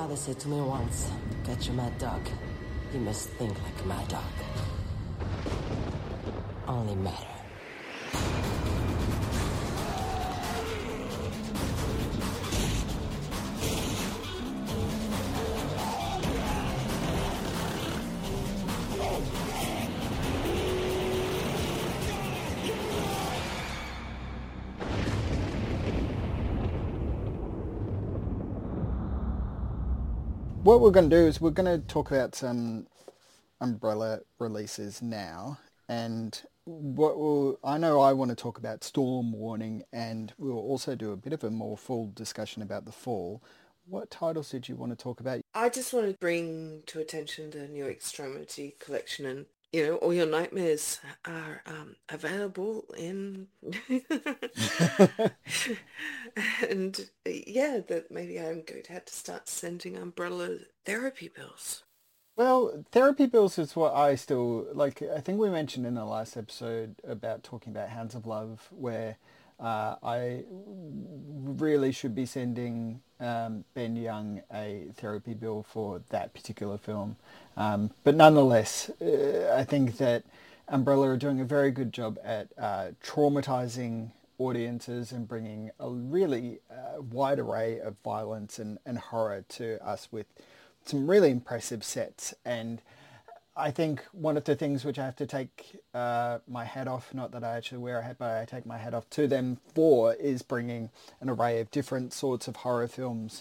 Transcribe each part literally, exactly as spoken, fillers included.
father said to me once, to catch a mad dog, you must think like a mad dog. Only matter. What we're going to do is we're going to talk about some Umbrella releases now, and what we'll, I know I want to talk about Storm Warning, and we'll also do a bit of a more full discussion about The Fall. What titles did you want to talk about? I just want to bring to attention the new Extremity collection, and you know, all your nightmares are um, available in and yeah, that maybe I'm going to have to start sending Umbrella therapy bills. Well, therapy bills is what I still like. I think we mentioned in the last episode about talking about Hounds of Love, where uh, I really should be sending um, Ben Young a therapy bill for that particular film. Um, but nonetheless, uh, I think that Umbrella are doing a very good job at uh, traumatizing audiences and bringing a really uh, wide array of violence and, and horror to us with some really impressive sets. And I think one of the things which I have to take uh, my hat off, not that I actually wear a hat, but I take my hat off to them for, is bringing an array of different sorts of horror films.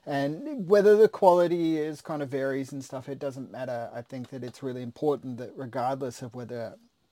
And whether the quality is kind of varies and stuff, it doesn't matter. I think that it's really important that regardless of whether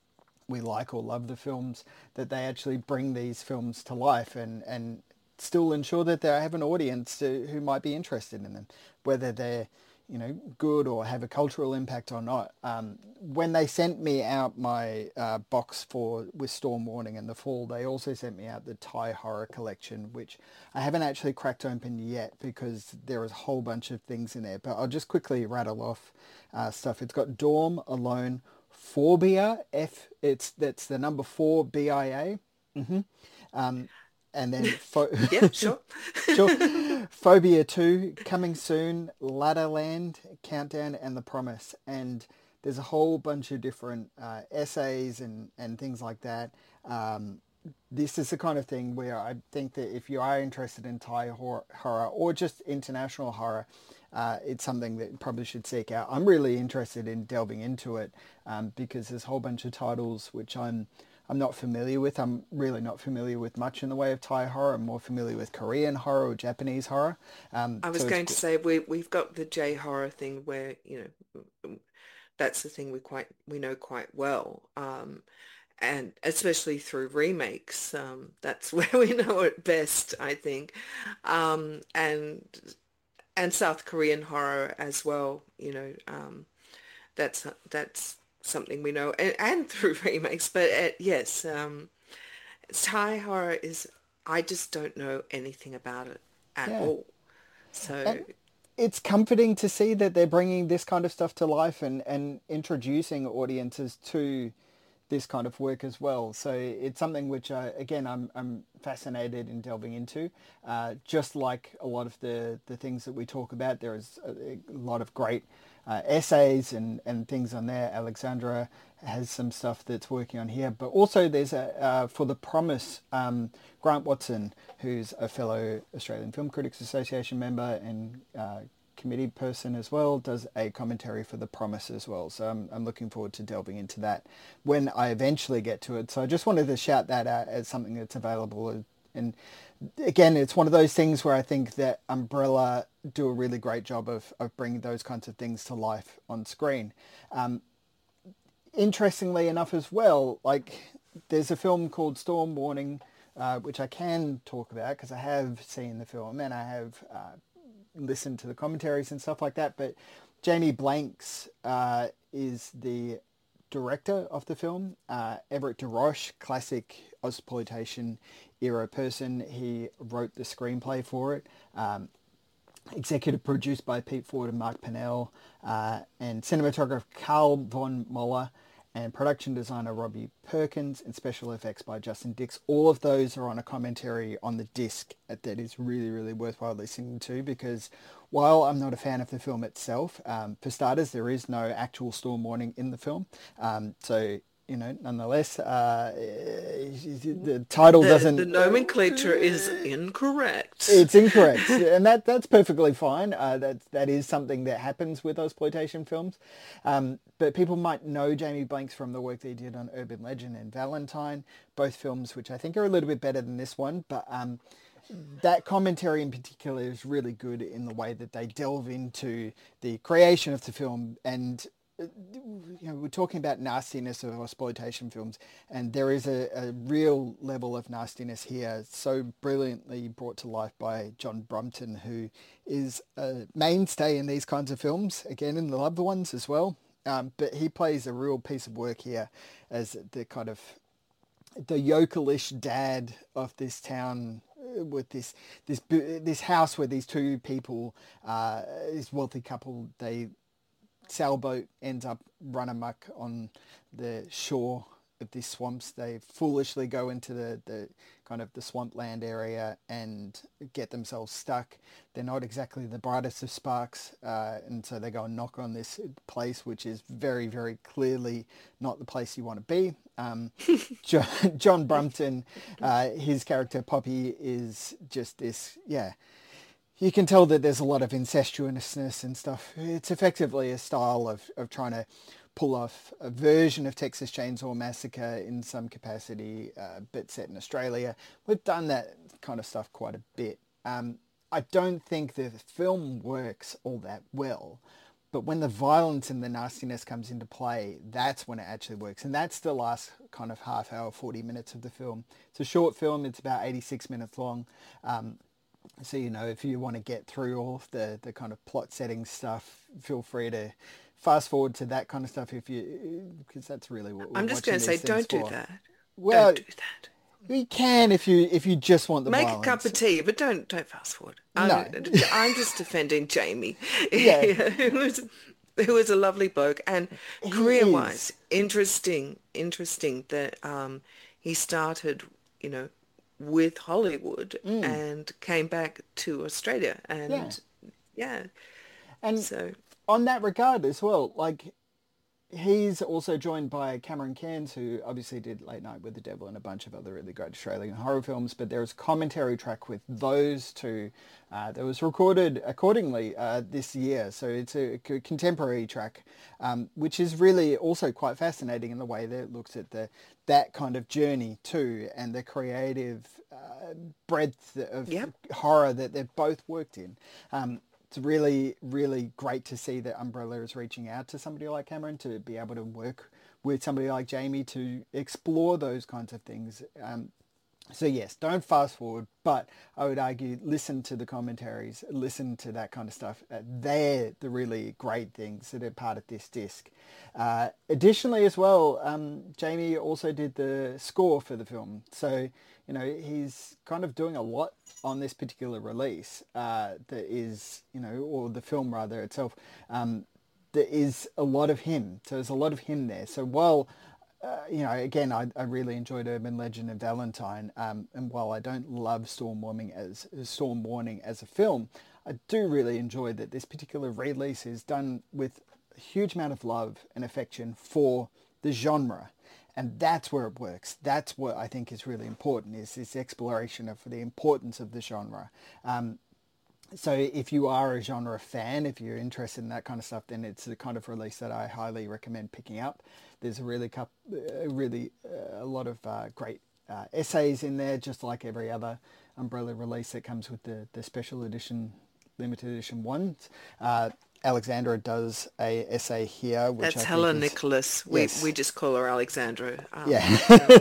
we like or love the films, that they actually bring these films to life and, and still ensure that they have an audience to, who might be interested in them, whether they're, you know, good or have a cultural impact or not. Um, when they sent me out my uh, box for with Storm Warning and The Fall, they also sent me out the Thai horror collection, which I haven't actually cracked open yet because there is a whole bunch of things in there. But I'll just quickly rattle off uh, stuff. It's got Dorm, Alone, Phobia, F, it's, that's the number four, B I A. Mm-hmm. Um, and then pho- Yeah, sure. sure. Phobia two, coming soon, Ladderland, Countdown, and The Promise. And there's a whole bunch of different uh, essays and, and things like that. Um, this is the kind of thing where I think that if you are interested in Thai horror, horror or just international horror, uh, it's something that you probably should seek out. I'm really interested in delving into it um, because there's a whole bunch of titles which I'm I'm not familiar with. I'm really not familiar with much in the way of Thai horror. I'm more familiar with Korean horror or Japanese horror. Um, I was so it's going to say we we've got the J horror thing where, you know, that's the thing we quite we know quite well. Um, and especially through remakes, um, that's where we know it best, I think. Um, and and South Korean horror as well, you know, um, that's that's something we know, and, and through remakes. But uh, yes, um, Thai horror is, I just don't know anything about it at yeah, all. So and it's comforting to see that they're bringing this kind of stuff to life and and introducing audiences to this kind of work as well. So it's something which, uh, again, I'm I'm fascinated in delving into. Uh, just like a lot of the, the things that we talk about, there is a, a lot of great uh, essays and, and things on there. Alexandra has some stuff that's working on here. But also there's a, uh, for The Promise, um, Grant Watson, who's a fellow Australian Film Critics Association member and uh, committee person as well, does a commentary for The Promise as well. So I'm, I'm looking forward to delving into that when I eventually get to it. So I just wanted to shout that out as something that's available. And again, it's one of those things where I think that Umbrella do a really great job of, of bringing those kinds of things to life on screen. Um, interestingly enough as well, like there's a film called Storm Warning, uh, which I can talk about because I have seen the film and I have uh, listened to the commentaries and stuff like that. But Jamie Blanks uh, is the director of the film. Uh, Everett de Roche, classic Ozploitation era person. He wrote the screenplay for it. Um, executive produced by Pete Ford and Mark Pennell, uh, and cinematographer Carl von Moller. and production designer Robbie Perkins, and special effects by Justin Dix. All of those are on a commentary on the disc that is really, really worthwhile listening to, because while I'm not a fan of the film itself, um, for starters, there is no actual storm warning in the film. Um, so, you know, nonetheless, uh, the title the, doesn't... The nomenclature is incorrect. It's incorrect, and that that's perfectly fine. Uh, that that is something that happens with exploitation films. Um, but people might know Jamie Blanks from the work that he did on Urban Legend and Valentine, both films which I think are a little bit better than this one. But um, that commentary in particular is really good in the way that they delve into the creation of the film. And you know, we're talking about nastiness of exploitation films, and there is a, a real level of nastiness here, so brilliantly brought to life by John Brumton, who is a mainstay in these kinds of films, again in The Loved Ones as well. Um, but he plays a real piece of work here as the kind of the yokelish dad of this town, with this this this house where these two people, uh, this wealthy couple, they sailboat ends up run amok on the shore of these swamps. They foolishly go into the, the kind of the swampland area and get themselves stuck. They're not exactly the brightest of sparks, uh, and so they go and knock on this place, which is very, very clearly not the place you want to be. Um, John, John Brumton, uh, his character Poppy is just this, yeah, you can tell that there's a lot of incestuousness and stuff. It's effectively a style of, of trying to pull off a version of Texas Chainsaw Massacre in some capacity, uh, but set in Australia. We've done that kind of stuff quite a bit. Um, I don't think the film works all that well, but when the violence and the nastiness comes into play, that's when it actually works. And that's the last kind of half hour, forty minutes of the film. It's a short film. It's about eighty-six minutes long. Um, So, you know, if you want to get through all of the, the kind of plot setting stuff, feel free to fast forward to that kind of stuff, if you, because that's really what we're I'm just going to say, don't do for. that. Well, don't do that. You can if you if you just want the Make violence. a cup of tea, but don't don't fast forward. I'm, No. I'm just defending Jamie, Yeah. who was who was a lovely bloke, and He career-wise, is. interesting, interesting that um, he started, you know, with Hollywood and came back to Australia, and Yeah. yeah, And so on that regard as well, like, he's also joined by Cameron Cairns, who obviously did Late Night with the Devil and a bunch of other really great Australian horror films. But there's a commentary track with those two uh, that was recorded accordingly uh, this year. So it's a c- contemporary track, um, which is really also quite fascinating in the way that it looks at the that kind of journey too, and the creative uh, breadth of Yep. horror that they've both worked in. Um, It's really, really great to see that Umbrella is reaching out to somebody like Cameron to be able to work with somebody like Jamie to explore those kinds of things. Um, so yes, don't fast forward, but I would argue listen to the commentaries, listen to that kind of stuff. Uh, they're the really great things that are part of this disc. Uh, additionally as well, um, Jamie also did the score for the film. So, you know, he's kind of doing a lot on this particular release uh, that is, you know, or the film rather itself, um, there is a lot of him. So there's a lot of him there. So while, uh, you know, again, I, I really enjoyed Urban Legend and Valentine, um, and while I don't love Storm Warning as Storm Warning as a film, I do really enjoy that this particular release is done with a huge amount of love and affection for the genre. And that's where it works. That's what I think is really important, is this exploration of the importance of the genre. Um, so if you are a genre fan, if you're interested in that kind of stuff, then it's the kind of release that I highly recommend picking up. There's a really, cup, uh, really uh, a lot of uh, great uh, essays in there, just like every other Umbrella release that comes with the, the special edition, limited edition ones. Uh, Alexandra does a essay here, which that's I Helen think is, Nicholas. We yes. we just call her Alexandra. Um, Yeah.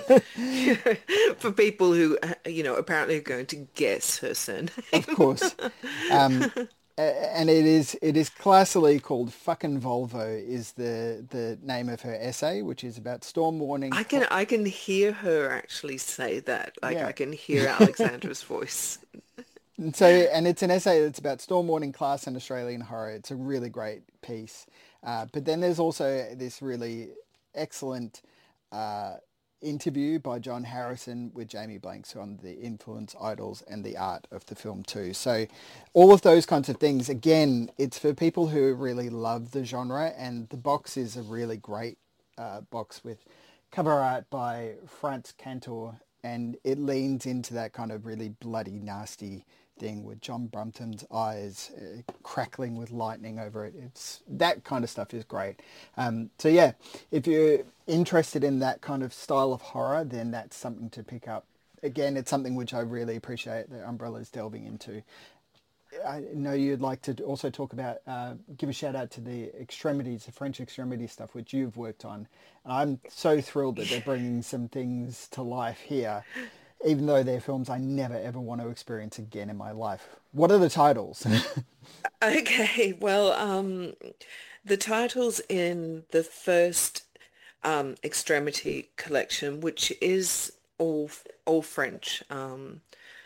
for people who, uh, you know, apparently are going to guess her surname. Of course. Um, a- and it is it is classically called Fucking Volvo is the, the name of her essay, which is about storm warning. I can I can hear her actually say that. Like Yeah. I can hear Alexandra's voice. And so, and it's an essay that's about storm warning, class, and Australian horror. It's a really great piece. Uh, but then there's also this really excellent uh, interview by John Harrison with Jamie Blanks on the influence, idols, and the art of the film too. So all of those kinds of things, again, it's for people who really love the genre, and the box is a really great uh, box with cover art by Franz Cantor, and it leans into that kind of really bloody, nasty thing with John Brumpton's eyes uh, crackling with lightning over it. It's that kind of stuff is great. Um, so yeah, if you're interested in that kind of style of horror, then that's something to pick up. Again, it's something which I really appreciate that Umbrella's delving into. I know you'd like to also talk about, uh, give a shout out to the Extremities, the French Extremity stuff, which you've worked on. And I'm so thrilled that they're bringing some things to life here, even though they're films I never ever want to experience again in my life. What are the titles? Okay, well, um, the titles in the first um, Extremity collection, which is all all French. Um,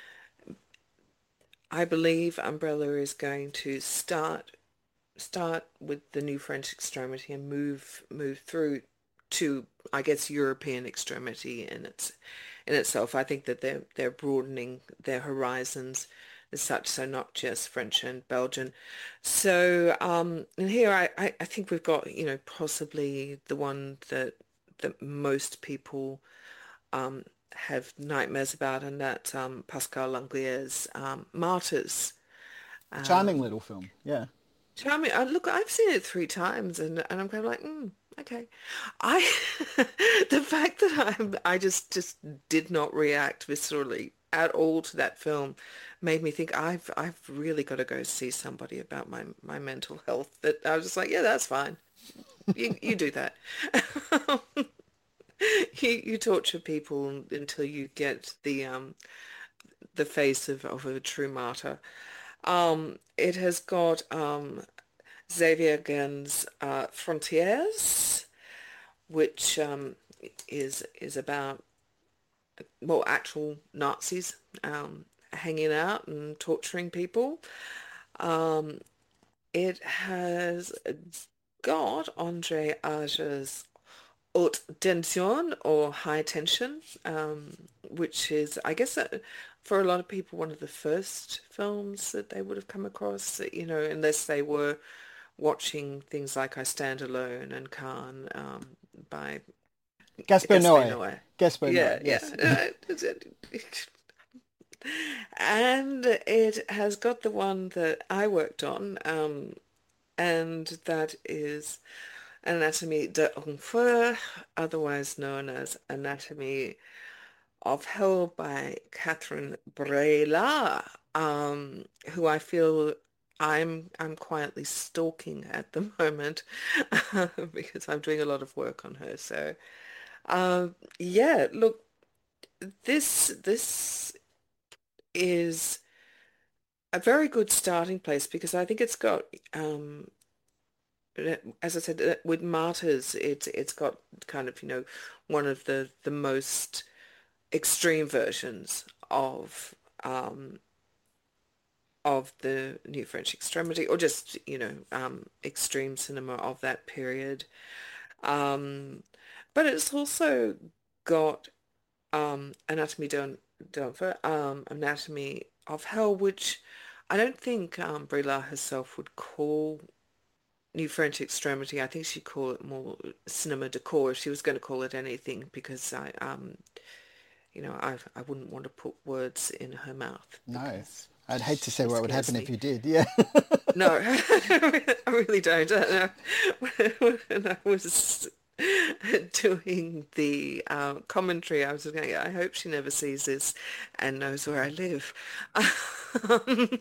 I believe Umbrella is going to start start with the new French Extremity and move move through to, I guess, European Extremity in its in itself. I think that they're they're broadening their horizons as such, so not just French and Belgian. So um, and here I, I, I think we've got, you know, possibly the one that that most people um, have nightmares about, and that um, Pascal Langlier's um, Martyrs. Charming Um, little film. Yeah. Charming. I, look, I've seen it three times, and and I'm kind of like, mm, okay. I the fact that I'm I just just did not react viscerally at all to that film made me think I've I've really got to go see somebody about my my mental health. That I was just like, yeah, that's fine. You you do that. You you torture people until you get the um the face of of a true martyr. Um, it has got um Xavier Gen's uh, Frontiers, which um, is is about, well, actual Nazis um, hanging out and torturing people. Um, it has got Andre Age's Haute Tension, or High Tension, um, which is, I guess, uh, for a lot of people, one of the first films that they would have come across, you know, unless they were watching things like I Stand Alone and Khan um, by Gaspar Gaspar Noé. Noé. Gaspar Noé, Yeah, yes. yeah. And it has got the one that I worked on, um, and that is Anatomy d'Enfer, otherwise known as Anatomy of Hell by Catherine Breillat, um, who I feel I'm I'm quietly stalking at the moment because I'm doing a lot of work on her. So, um, yeah, look, this this is a very good starting place because I think it's got, um, as I said, uh, with Martyrs, it's it's got kind of, you know, one of the the most extreme versions of um of the new French Extremity, or just, you know, um extreme cinema of that period. Um but it's also got um Anatomy Don't Don't um Anatomy of Hell, which I don't think um Brie herself would call New French Extremity. I think she'd call it more cinema decor if she was going to call it anything, because I um you know, I I wouldn't want to put words in her mouth No. because I'd hate to say she what would scares happen if me. you did. Yeah. No, I really don't. I know. When I was doing the uh, commentary, I was going, I hope she never sees this and knows where I live. Um,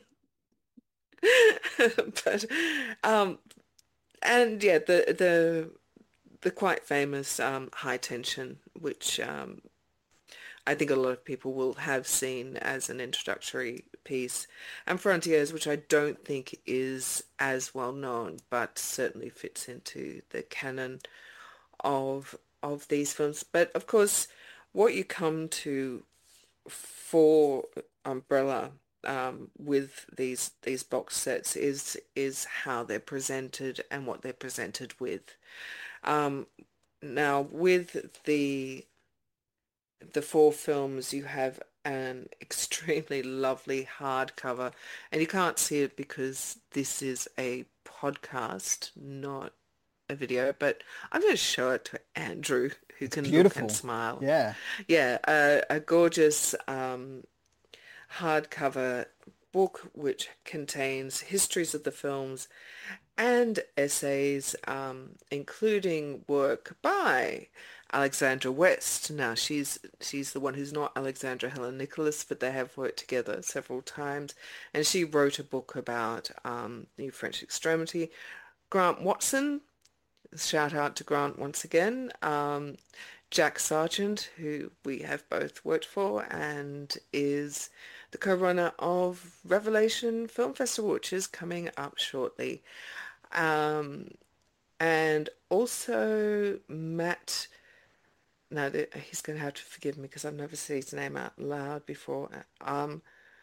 but um, and yeah, the the the quite famous um, High Tension, which um, I think a lot of people will have seen as an introductory piece, and Frontiers, which I don't think is as well known, but certainly fits into the canon of of these films. But of course, what you come to for Umbrella, um, with these these box sets is is how they're presented and what they're presented with. Um, now with the the four films, you have an extremely lovely hardcover, and you can't see it because this is a podcast, not a video, but I'm going to show it to Andrew, who It's can look and beautiful. smile. Yeah. Yeah, a, a gorgeous um, hardcover book which contains histories of the films and essays, um, including work by Alexandra West. Now, she's she's the one who's not Alexandra Helen Nicholas, but they have worked together several times. And she wrote a book about um, New French Extremity. Grant Watson, shout out to Grant once again. Um, Jack Sargent, who we have both worked for, and is the co-runner of Revelation Film Festival, which is coming up shortly. Um, and also Matt, no, th- he's going to have to forgive me because I've never said his name out loud before. Um,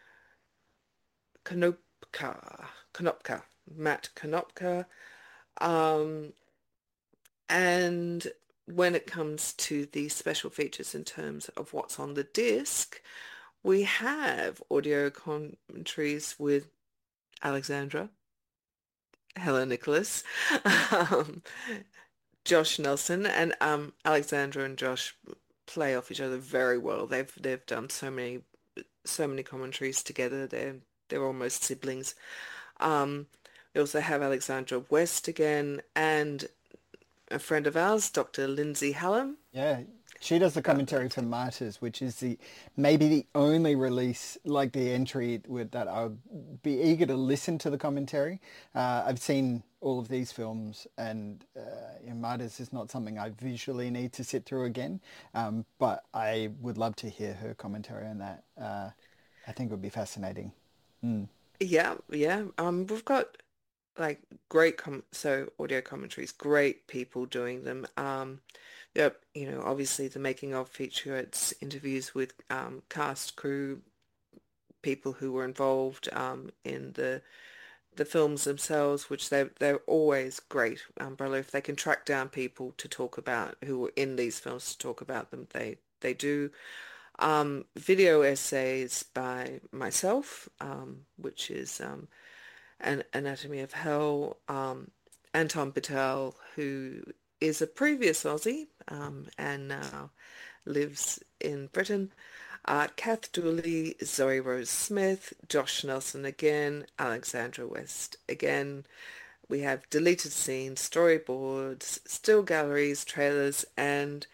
Konopka, Konopka, Matt Konopka. Um, and when it comes to the special features in terms of what's on the disc, we have audio commentaries with Alexandra, Helen Nicholas, um, Josh Nelson, and um, Alexandra and Josh play off each other very well. They've they've done so many so many commentaries together. They're they're almost siblings. Um, we also have Alexandra West again and a friend of ours, Doctor Lindsay Hallam. Yeah, she does the commentary for Martyrs, which is the maybe the only release like the entry with that I'll be eager to listen to the commentary. Uh, I've seen all of these films, and uh, you know, Martyrs is not something I visually need to sit through again, um, but I would love to hear her commentary on that. Uh, I think it would be fascinating. Mm. Yeah, yeah. Um, we've got like great com so audio commentaries, great people doing them. Um, yep, you know, obviously the making of featurettes, interviews with um, cast, crew, people who were involved um, in the the films themselves, which they they're always great. Umbrella, if they can track down people to talk about who were in these films to talk about them, they they do. Um, video essays by myself, um, which is um, an Anatomy of Hell, um, Anton Patel, who is a previous Aussie um, and now lives in Britain, uh, Kath Dooley, Zoe Rose Smith, Josh Nelson again, Alexandra West again. We have deleted scenes, storyboards, still galleries, trailers, and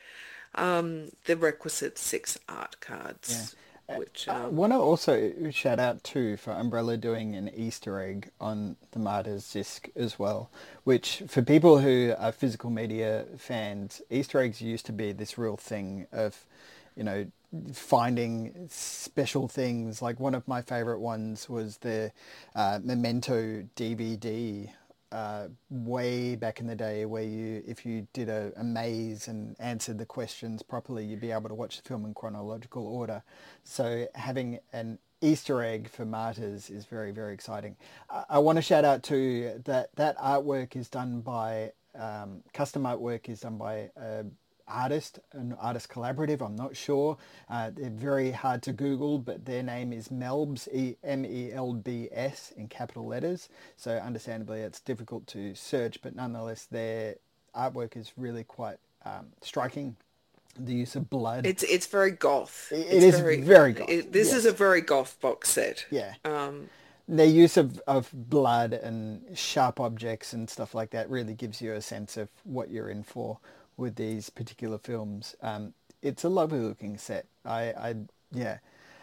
um, the requisite six art Yeah. cards, Uh, which I um, want to also shout out too for Umbrella doing an Easter egg on the Martyrs disc as well, which for people who are physical media fans, Easter eggs used to be this real thing of, you know, finding special things. Like one of my favorite ones was the uh, Memento D V D uh, way back in the day where you, if you did a, a maze and answered the questions properly, you'd be able to watch the film in chronological order. So having an Easter egg for Martyrs is very, very exciting. I, I want to shout out to that that artwork is done by, um, custom artwork is done by uh, artist, an artist collaborative, I'm not sure. Uh, they're very hard to Google, but their name is Melbs, E M E L B S in capital letters. So understandably it's difficult to search, but nonetheless their artwork is really quite um, striking. The use of blood. it's it's very goth. It It's is very very goth, it, this is a yes. very goth box set. Yeah. Um, Their use of, of blood and sharp objects and stuff like that really gives you a sense of what you're in for with these particular films. Um, it's a lovely looking set. I, I, yeah.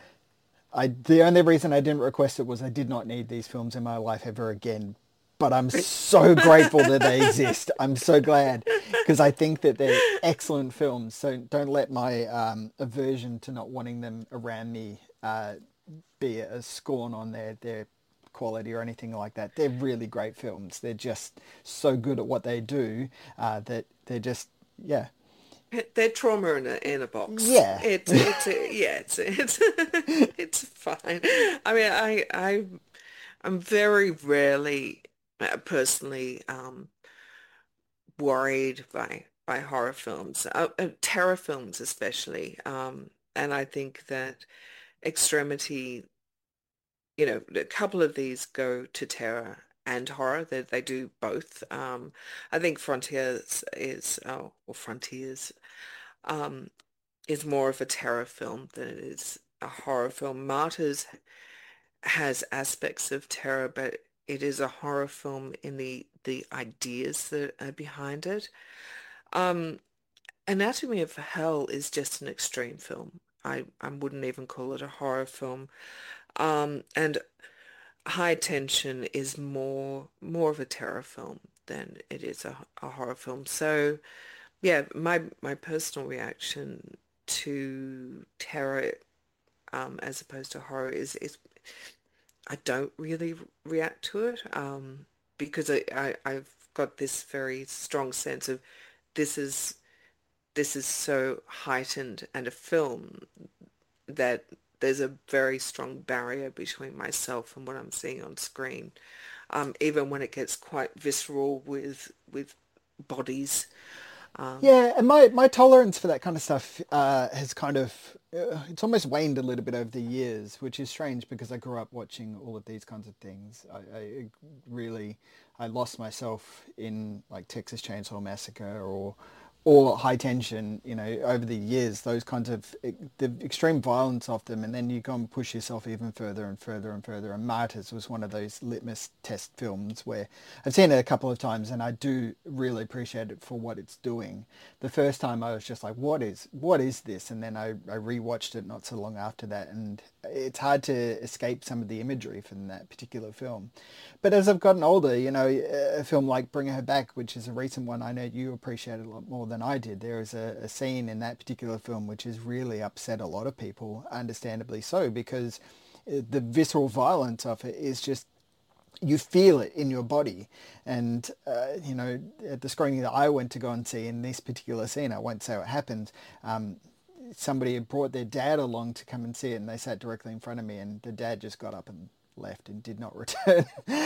I the only reason I didn't request it was I did not need these films in my life ever again. But I'm so grateful that they exist. I'm so glad because I think that they're excellent films. So don't let my um, aversion to not wanting them around me uh, be a scorn on their, their quality or anything like that. They're really great films. They're just so good at what they do uh, that they're just, yeah. they're trauma in a in a box. Yeah. It's it's a, yeah, it's it's it's fine. I mean, I I I'm very rarely uh, personally um worried by by horror films, uh, uh, terror films especially. Um, and I think that Extremity, you know, a couple of these go to terror and horror. They they do both. Um, I think Frontiers is, oh, or Frontiers, um, is more of a terror film than it is a horror film. Martyrs has aspects of terror, but it is a horror film in the the ideas that are behind it. Um, Anatomy of Hell is just an extreme film. I, I wouldn't even call it a horror film. Um, and High Tension is more more of a terror film than it is a, a horror film. So yeah, my my personal reaction to terror, um, as opposed to horror is is I don't really react to it, um, because I, I I've got this very strong sense of this is this is so heightened and a film that there's a very strong barrier between myself and what I'm seeing on screen. Um, even when it gets quite visceral with with bodies. Um, Yeah, and my, my tolerance for that kind of stuff uh, has kind of, uh, it's almost waned a little bit over the years, which is strange because I grew up watching all of these kinds of things. I, I really, I lost myself in like Texas Chainsaw Massacre or or High Tension, you know, over the years, those kinds of, the extreme violence of them, and then you go and push yourself even further and further and further. And Martyrs was one of those litmus test films where I've seen it a couple of times and I do really appreciate it for what it's doing. The first time I was just like, what is, what is this? And then I, I rewatched it not so long after that, and it's hard to escape some of the imagery from that particular film. But as I've gotten older, you know, a film like Bring Her Back, which is a recent one, I know you appreciate a lot more than I did. There is a, a scene in that particular film which has really upset a lot of people, understandably so, because the visceral violence of it is just, you feel it in your body. And, uh, you know, at the screening that I went to go and see in this particular scene, I won't say what happened, um, somebody had brought their dad along to come and see it, and they sat directly in front of me, and the dad just got up and left and did not return.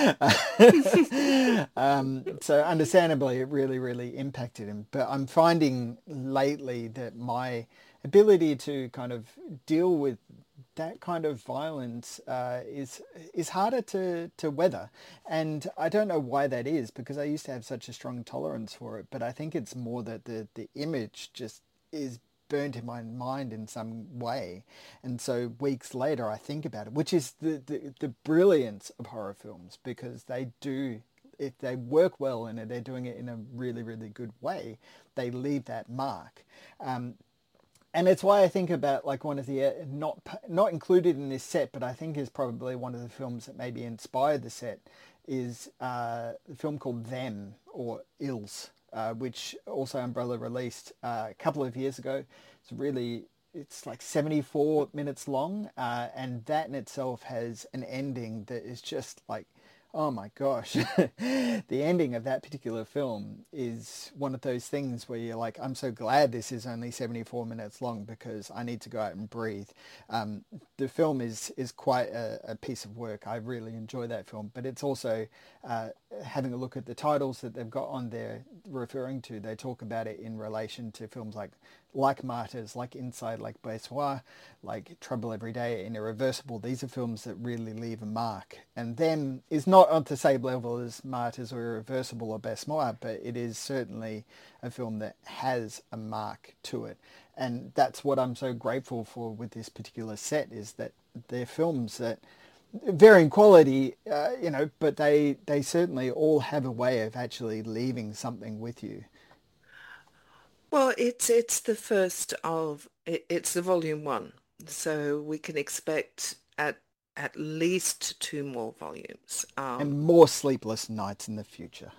um, so understandably, it really, really impacted him. But I'm finding lately that my ability to kind of deal with that kind of violence uh, is is harder to, to weather. And I don't know why that is, because I used to have such a strong tolerance for it. But I think it's more that the, the image just is burnt in my mind in some way. And so weeks later I think about it, which is the, the, the brilliance of horror films, because they do, if they work well and they're doing it in a really, really good way, they leave that mark. Um, and it's why I think about like one of the, uh, not not included in this set, but I think is probably one of the films that maybe inspired the set, is uh, a film called Them, or Ills, uh, which also Umbrella released uh, a couple of years ago. It's really, it's like seventy-four minutes long, uh, and that in itself has an ending that is just like, oh my gosh. The ending of that particular film is one of those things where you're like, I'm so glad this is only seventy-four minutes long because I need to go out and breathe. Um, the film is, is quite a, a piece of work. I really enjoy that film, but it's also uh, having a look at the titles that they've got on there referring to. They talk about it in relation to films like like Martyrs, like Inside, like Bête like Trouble Every Day, and Irreversible. These are films that really leave a mark. And Them is not on the same level as Martyrs or Irreversible or Bête, but it is certainly a film that has a mark to it. And that's what I'm so grateful for with this particular set, is that they're films that varying quality, uh, you know, but they, they certainly all have a way of actually leaving something with you. well, it's it's the first of it, it's the volume one, so we can expect at at least two more volumes. Um, And more sleepless nights in the future.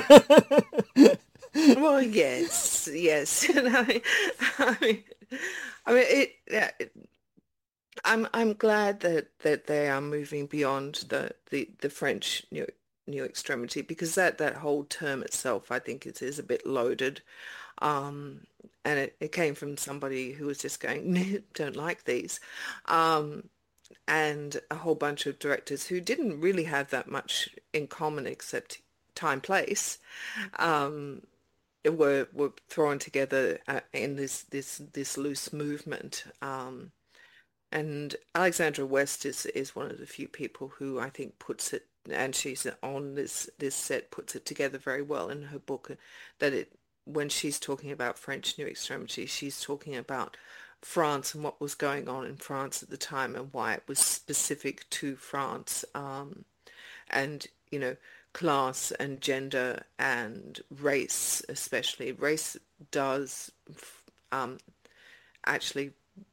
well, yes, yes. And I, I mean, I mean it, yeah, it. I'm I'm glad that that they are moving beyond the the the French new new extremity, because that that whole term itself, I think, is is a bit loaded. Um, and it, it came from somebody who was just going, don't like these. Um, and a whole bunch of directors who didn't really have that much in common except time, place. Um, were were thrown together uh, in this this this loose movement. Um, and Alexandra West is is one of the few people who I think puts it, and she's on this this set, puts it together very well in her book, uh, that it when she's talking about French New Extremity, she's talking about France and what was going on in France at the time and why it was specific to France. Um, and you know, class and gender and race, especially race does um, actually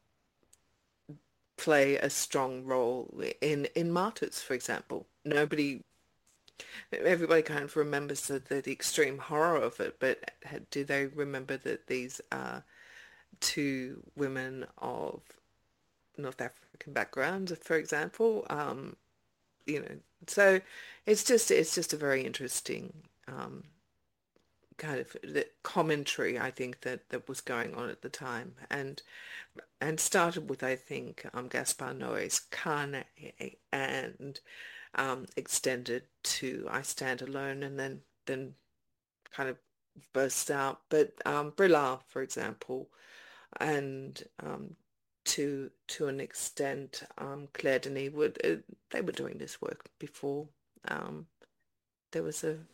play a strong role in in Martyrs, for example. Nobody, everybody kind of remembers the, the, the extreme horror of it, but do they remember that these are two women of North African background, for example? Um, you know, so it's just it's just a very interesting um, kind of the commentary, I think, that that was going on at the time, and and started with, I think, um, Gaspar Noé's Carne, and um, extended to I Stand Alone, and then then kind of burst out. But um, Brillat, for example, and um, to to an extent, um, Claire Denis would uh, they were doing this work before um, there was a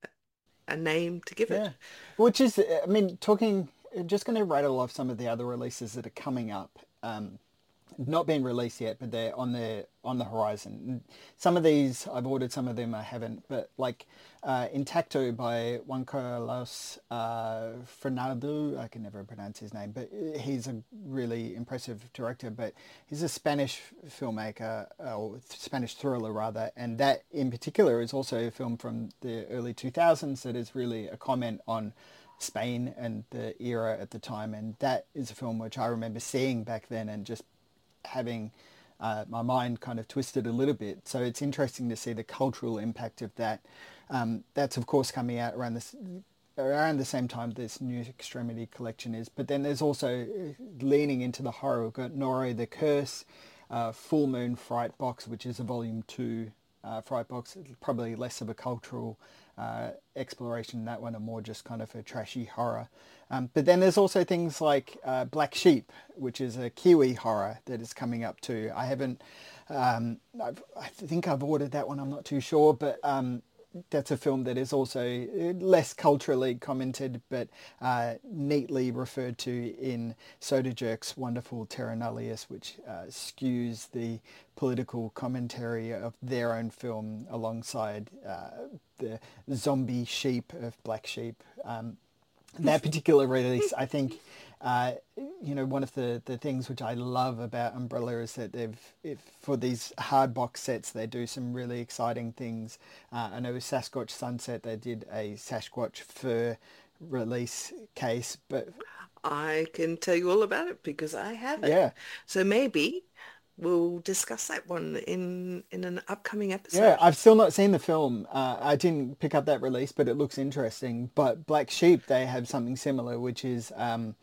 a name to give it. Yeah, which is, I mean, talking, just going to rattle off some of the other releases that are coming up. Um, not been released yet, but they're on the on the horizon. Some of these I've ordered, some of them I haven't. But like uh, Intacto by Juan Carlos uh, Fernando, I can never pronounce his name, but he's a really impressive director. But he's a Spanish filmmaker, or Spanish thriller rather, and that in particular is also a film from the early two thousands that is really a comment on Spain and the era at the time. And that is a film which I remember seeing back then and just having uh, my mind kind of twisted a little bit. So it's interesting to see the cultural impact of that. Um, that's of course coming out around this around the same time this New Extremity collection is. But then there's also leaning into the horror. We've got Noro the Curse, uh, Full Moon Fright Box, which is a volume two uh, Fright Box. Probably less of a cultural uh, exploration in that one, and more just kind of a trashy horror. Um, but then there's also things like uh, Black Sheep, which is a Kiwi horror that is coming up too. I haven't, um, I've, I think I've ordered that one, I'm not too sure, but um, that's a film that is also less culturally commented, but uh, neatly referred to in Soderbergh's wonderful Terra Nullius, which uh, skews the political commentary of their own film alongside uh, the zombie sheep of Black Sheep. Um, that particular release, I think, uh, you know, one of the, the things which I love about Umbrella is that they've, if, for these hard box sets, they do some really exciting things. Uh, I know with Sasquatch Sunset, they did a Sasquatch fur release case, but I can tell you all about it because I have it. yeah. So maybe we'll discuss that one in in an upcoming episode. Yeah, I've still not seen the film. Uh, I didn't pick up that release, but it looks interesting. But Black Sheep, they have something similar, which is um,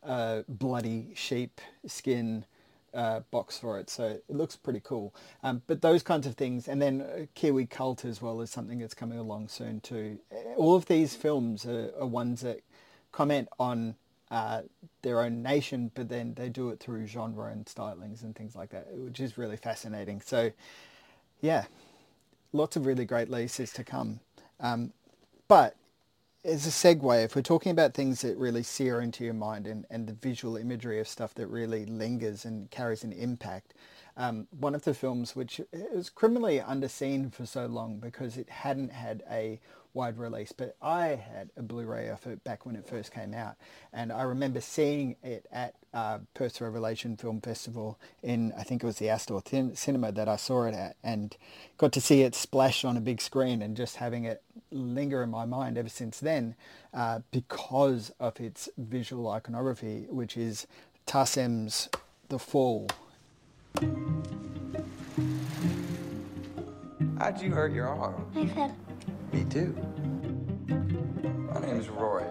a bloody sheep skin uh, box for it. So it looks pretty cool. Um, but those kinds of things, and then uh, Kiwi Cult as well is something that's coming along soon too. All of these films are, are ones that comment on Uh, their own nation, but then they do it through genre and stylings and things like that, which is really fascinating. So, yeah, lots of really great releases to come. Um, but as a segue, if we're talking about things that really sear into your mind and, and the visual imagery of stuff that really lingers and carries an impact, um, one of the films which is criminally underseen for so long because it hadn't had a wide release, but I had a Blu-ray of it back when it first came out, and I remember seeing it at uh, Perth's Revelation Film Festival in, I think it was the Astor Thin- Cinema that I saw it at, and got to see it splashed on a big screen and just having it linger in my mind ever since then uh, because of its visual iconography, which is Tassem's The Fall. How'd you hurt your arm? I fell. Me too. My name's Roy.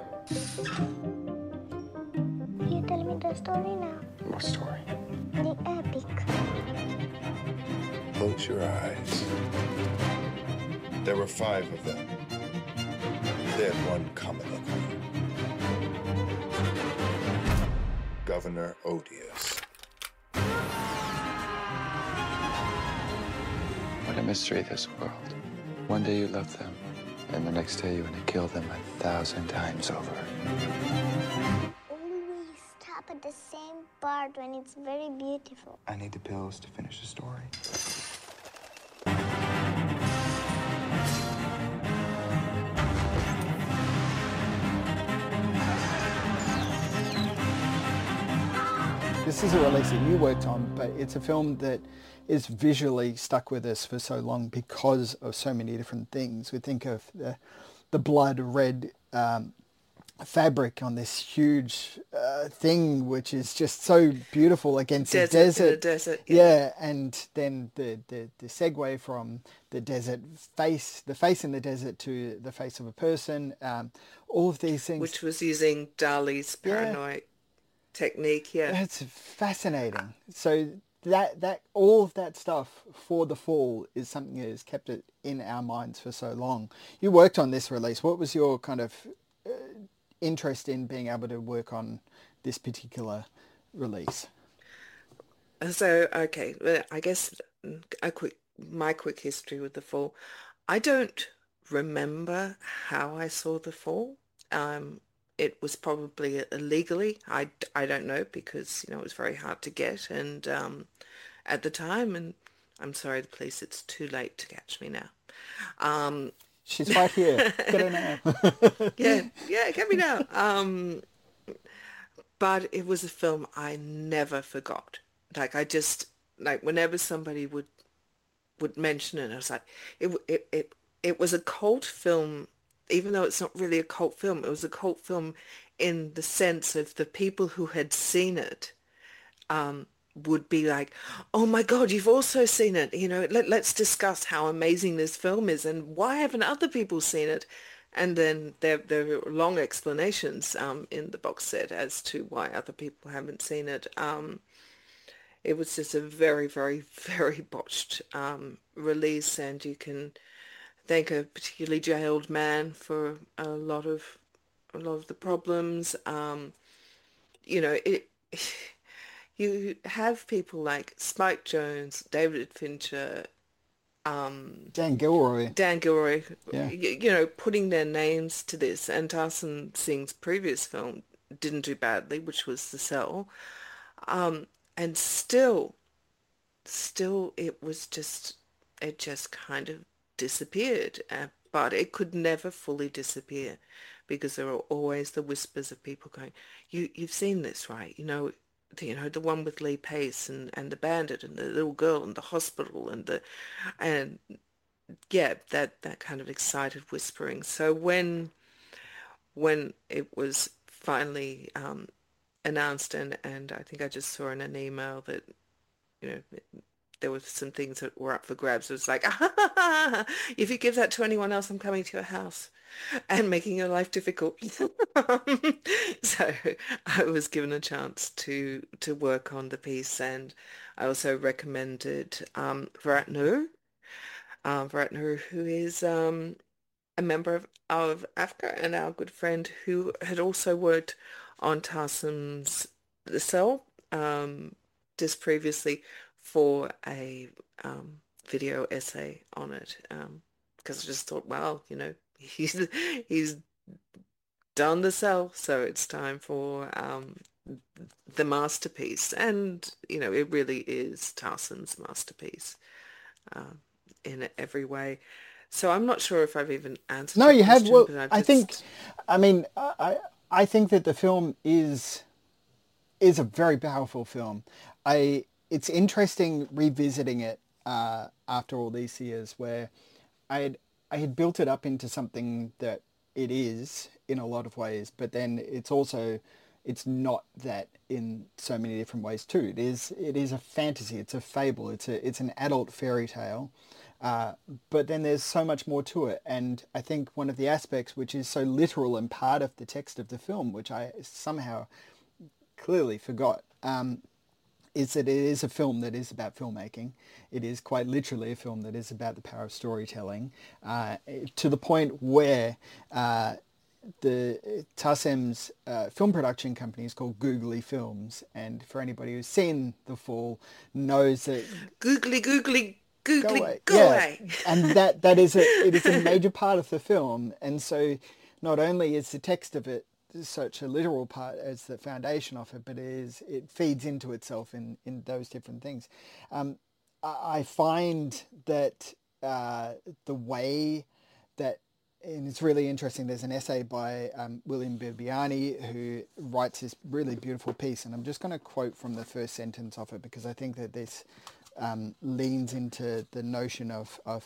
You tell me the story now. What story? The epic. Close your eyes. There were five of them. They had one common enemy. Governor Odious. What a mystery, this world. One day you love them, and the next day you want to kill them a thousand times over. Always stop at the same part when it's very beautiful. I need the pills to finish the story. This is a release that you worked on, but it's a film that is visually stuck with us for so long because of so many different things. We think of the, the blood red um, fabric on this huge uh, thing, which is just so beautiful against Desert, the desert. in a desert, yeah. yeah, and then the, the, the segue from the desert face, the face in the desert to the face of a person, um, all of these things. Which was using Dali's Yeah. paranoid technique, yeah. That's fascinating. So that that all of that stuff for The Fall is something that has kept it in our minds for so long. You worked on this release. What was your kind of uh, interest in being able to work on this particular release? So, okay, well, I guess a quick my quick history with The Fall. I don't remember how I saw The Fall. Um, it was probably illegally. I, I don't know because, you know, it was very hard to get and um, at the time, and I'm sorry, the police, it's too late to catch me now. Um, She's right here. Get her now. yeah, yeah, get me now. Um, but it was a film I never forgot. Like I just like whenever somebody would would mention it, I was like, it it it it was a cult film, even though it's not really a cult film. It was a cult film in the sense of the people who had seen it um, would be like, oh my God, you've also seen it. You know, let, let's discuss how amazing this film is and why haven't other people seen it? And then there, there are long explanations um, in the box set as to why other people haven't seen it. Um, it was just a very, very, very botched um, release, and you can thank a particularly jailed man for a lot of a lot of the problems. Um, you know, it. You have people like Spike Jonze, David Fincher, um, Dan Gilroy. Dan Gilroy, Yeah. you, you know, putting their names to this. And Tarsem Singh's previous film didn't do badly, which was The Cell. Um, and still, still, it was just, it just kind of disappeared. Uh, but it could never fully disappear because there are always the whispers of people going, you, you've seen this, right? You know, the, you know, the one with Lee Pace and, and the bandit and the little girl in the hospital and the, and yeah, that, that kind of excited whispering. So when, when it was finally um, announced, and, and I think I just saw in an email that, you know, there were some things that were up for grabs. It was like, ah, if you give that to anyone else, I'm coming to your house and making your life difficult. So I was given a chance to to work on the piece, and I also recommended um, Virat Noor, um, Virat Noor, who is um, a member of, of Africa and our good friend who had also worked on Tarsem's The Cell um, just previously for a um, video essay on it, um, because I just thought, well, you know, he's he's done The Cell, so it's time for um, the masterpiece, and you know, it really is Tarsem's masterpiece um, in every way. So I'm not sure if I've even answered. No, your you have. question, Well, but I've I just... think, I mean, I I think that the film is is a very powerful film. I it's interesting revisiting it uh, after all these years, where I had I had built it up into something that it is in a lot of ways, but then it's also it's not that in so many different ways too. It is it is a fantasy. It's a fable. It's a it's an adult fairy tale. Uh, but then there's so much more to it. And I think one of the aspects which is so literal and part of the text of the film, which I somehow clearly forgot, um, is that it is a film that is about filmmaking. It is quite literally a film that is about the power of storytelling, uh, to the point where uh, the Tassem's uh, film production company is called Googly Films, and for anybody who's seen The Fall knows that Googly, googly, go googly, away, go yeah, away. and that that is a it is a major part of the film, and so not only is the text of it such a literal part as the foundation of it, but it is it feeds into itself in in those different things. Um, I, I find that uh, the way that and it's really interesting. There's an essay by um, William Bibiani who writes this really beautiful piece, and I'm just going to quote from the first sentence of it because I think that this um, leans into the notion of, of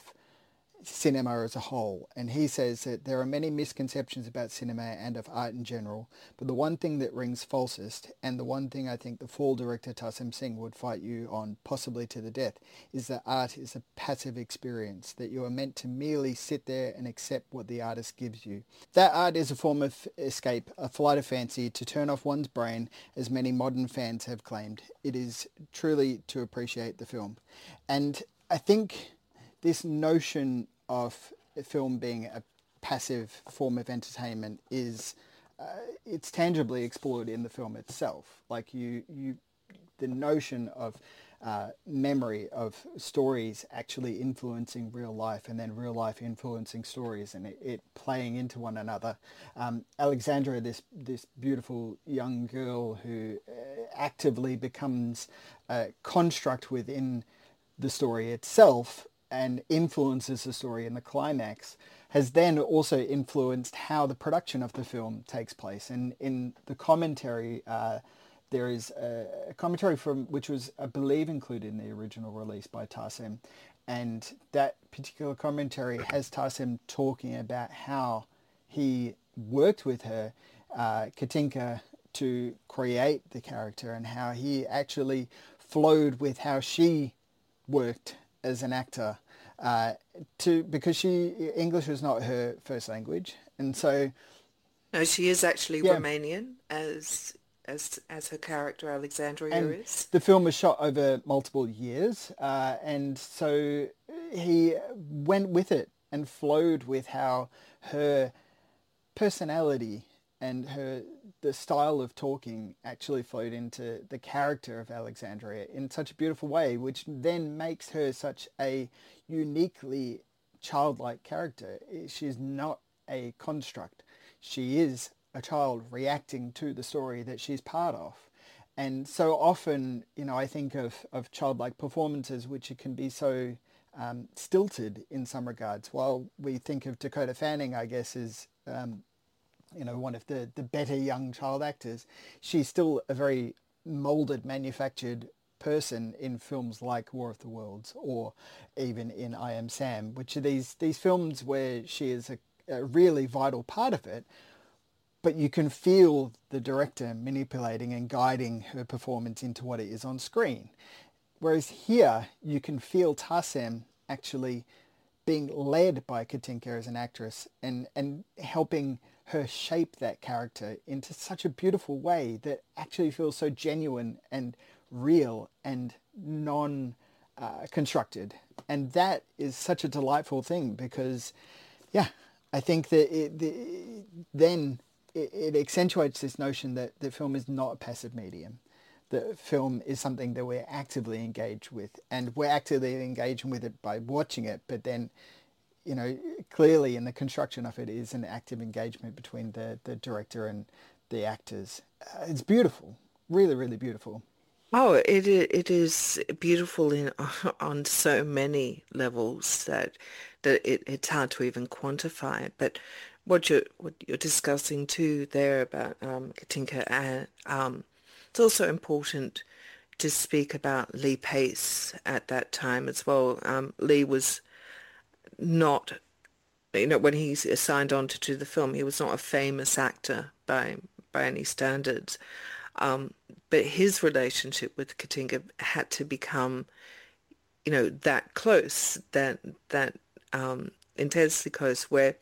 cinema as a whole. And he says that there are many misconceptions about cinema and of art in general, but the one thing that rings falsest, and the one thing I think the Fall director Tarsem Singh would fight you on, possibly to the death, is that art is a passive experience, that you are meant to merely sit there and accept what the artist gives you. That art is a form of escape, a flight of fancy, to turn off one's brain, as many modern fans have claimed. It is truly to appreciate the film. And I think this notion of film being a passive form of entertainment is uh, it's tangibly explored in the film itself. Like you, you, the notion of uh, memory of stories actually influencing real life, and then real life influencing stories, and it, it playing into one another. Um, Alexandra, this this beautiful young girl who uh, actively becomes a construct within the story itself and influences the story in the climax, has then also influenced how the production of the film takes place. And in the commentary, uh, there is a, a commentary from which was, I believe, included in the original release by Tarsem. And that particular commentary has Tarsem talking about how he worked with her, uh, Katinka, to create the character, and how he actually flowed with how she worked as an actor, uh, to because she English was not her first language, and so No, she is actually yeah. Romanian, as as as her character Alexandria And is. the film was shot over multiple years, uh, and so he went with it and flowed with how her personality and her the style of talking actually flowed into the character of Alexandria in such a beautiful way, which then makes her such a uniquely childlike character. She's not a construct. She is a child reacting to the story that she's part of. And so often, you know, I think of, of childlike performances, which it can be so um, stilted in some regards. While we think of Dakota Fanning, I guess, as um, you know, one of the, the better young child actors, she's still a very molded, manufactured person in films like War of the Worlds, or even in I Am Sam, which are these, these films where she is a, a really vital part of it, but you can feel the director manipulating and guiding her performance into what it is on screen. Whereas here, you can feel Tarsem actually being led by Katinka as an actress, and, and helping her shape that character into such a beautiful way that actually feels so genuine and real and non-constructed. Uh, and that is such a delightful thing because, yeah, I think that it, the, then it, it accentuates this notion that the film is not a passive medium. The film is something that we're actively engaged with, and we're actively engaging with it by watching it, but then, you know, clearly in the construction of it is an active engagement between the, the director and the actors. Uh, it's beautiful, really, really beautiful. Oh, it i- it is beautiful in on so many levels that that it, it's hard to even quantify. But what you're what you're discussing too there about um, Katinka, and um, it's also important to speak about Lee Pace at that time as well. Um, Lee was not, you know, when he signed on to do the film, he was not a famous actor by by any standards. Um, but his relationship with Katinka had to become, you know, that close, that that um, intensely close, where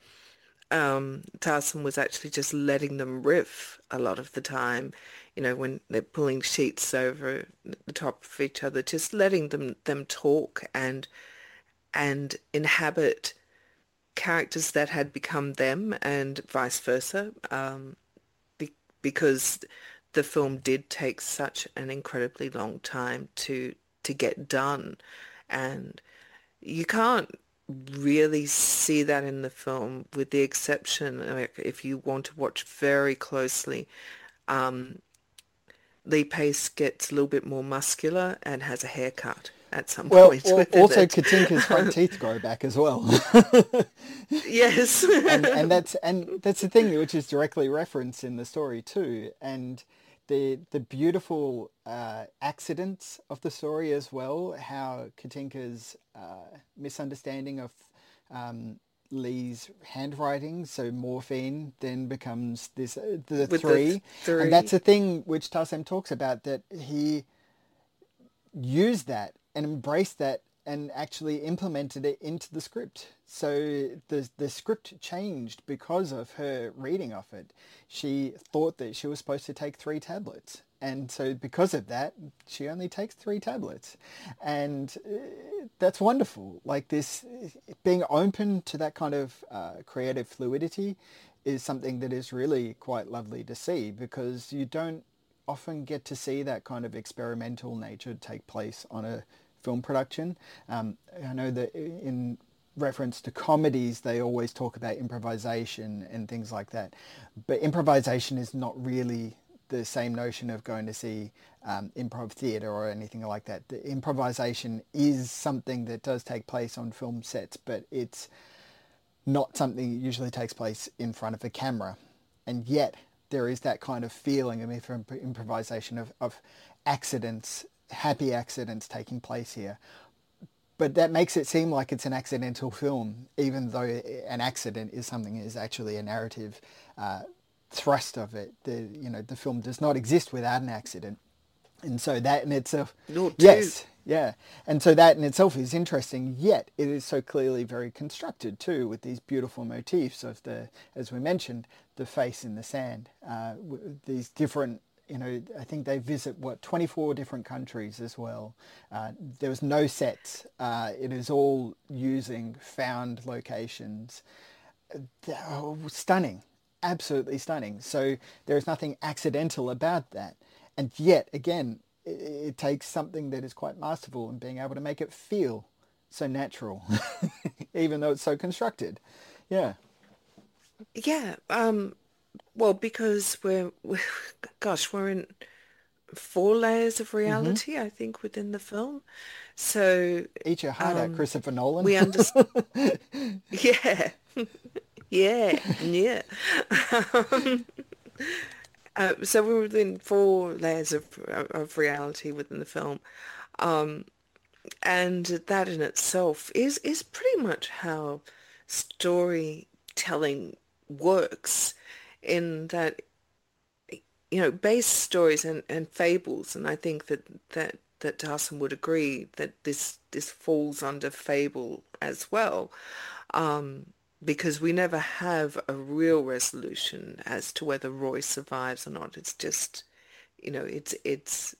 um, Tarsem was actually just letting them riff a lot of the time, you know, when they're pulling sheets over the top of each other, just letting them them talk and and inhabit characters that had become them and vice versa, um, be because the film did take such an incredibly long time to to get done, and you can't really see that in the film, with the exception, like, if you want to watch very closely, um, Lee Pace gets a little bit more muscular and has a haircut at some Well, point al- within also it. Katinka's front teeth grow back as well. Yes. and and that's and that's the thing which is directly referenced in the story too, and the the beautiful uh, accidents of the story as well. How Katinka's uh, misunderstanding of um, Lee's handwriting, so morphine, then becomes this uh, the With the three, th- three. and that's the thing which Tarsem talks about, that he used that and embraced that and actually implemented it into the script. So the the script changed because of her reading of it. She thought that she was supposed to take three tablets. And so because of that, she only takes three tablets. And uh, that's wonderful. Like this, being open to that kind of uh, creative fluidity is something that is really quite lovely to see, because you don't often get to see that kind of experimental nature take place on a film production. Um, I know that in reference to comedies, they always talk about improvisation and things like that. But improvisation is not really the same notion of going to see um, improv theatre or anything like that. The improvisation is something that does take place on film sets, but it's not something that usually takes place in front of a camera. And yet there is that kind of feeling of improvisation, of, of accidents, happy accidents taking place here. But that makes it seem like it's an accidental film, even though an accident is something that is actually a narrative uh, thrust of it. The you know the film does not exist without an accident, and so that in itself, Nor two. yes, yeah, and so that in itself is interesting. Yet it is so clearly very constructed too, with these beautiful motifs of the, as we mentioned, the face in the sand. Uh, these different. You know, I think they visit, what, twenty-four different countries as well. Uh, there was no sets. Uh, it is all using found locations. Oh, stunning, absolutely stunning. So there is nothing accidental about that. And yet, again, it, it takes something that is quite masterful in being able to make it feel so natural, even though it's so constructed. Yeah. Yeah. Um, well, because we're, we're, gosh, we're in four layers of reality, I think, within the film. So Eat your heart out, um, Christopher Nolan. we understand. Yeah. Yeah. Yeah. Um, uh, so we're within four layers of of reality within the film. Um, and that in itself is is pretty much how storytelling works, in that, you know, base stories and, and fables, and I think that that that Tarsem would agree that this this falls under fable as well, um, because we never have a real resolution as to whether Roy survives or not. It's just, you know, it's it's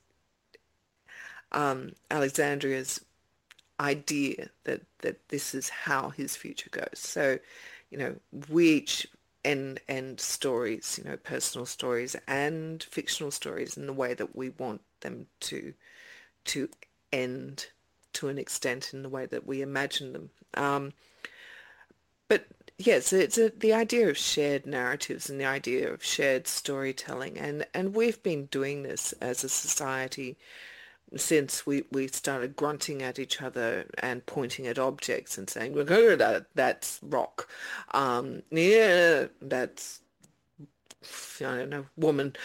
um, Alexandria's idea that that this is how his future goes. So, you know, we each end end stories, you know, personal stories and fictional stories, in the way that we want them to to end, to an extent, in the way that we imagine them. Um, but yes, it's a, the idea of shared narratives and the idea of shared storytelling, and and we've been doing this as a society since we, we started grunting at each other and pointing at objects and saying, "We're good at that, that's rock. Um, yeah, that's, I don't know, woman."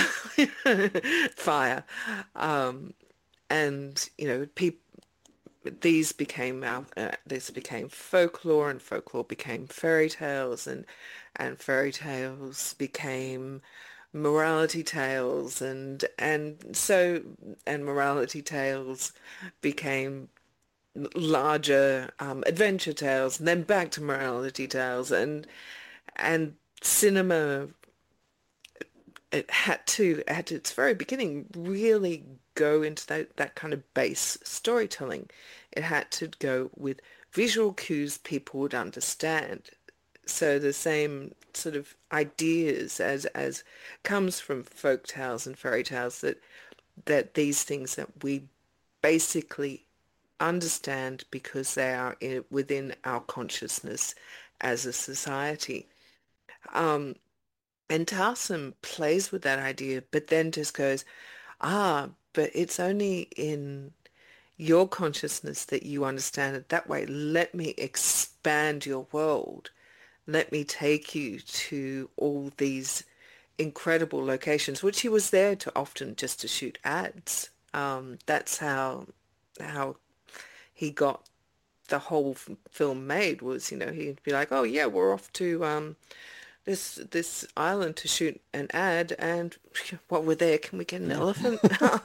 Fire. Um, and, you know, people, these became our, uh, this became folklore, and folklore became fairy tales, and, and fairy tales became morality tales, and and so and morality tales became larger um, adventure tales, and then back to morality tales, and and cinema, it had to, at its very beginning, really go into that, that kind of base storytelling. It had to go with visual cues people would understand. So the same sort of ideas as as comes from folk tales and fairy tales, that that these things that we basically understand because they are in, within our consciousness as a society. Um, and Tarsem plays with that idea, but then just goes, ah, but it's only in your consciousness that you understand it that way. Let me expand your world. Let me take you to all these incredible locations, which he was there to often just to shoot ads. Um, that's how how he got the whole f- film made. Was, you know, he'd be like, oh yeah, we're off to um this this island to shoot an ad, and while we're there, can we get an Yeah. elephant?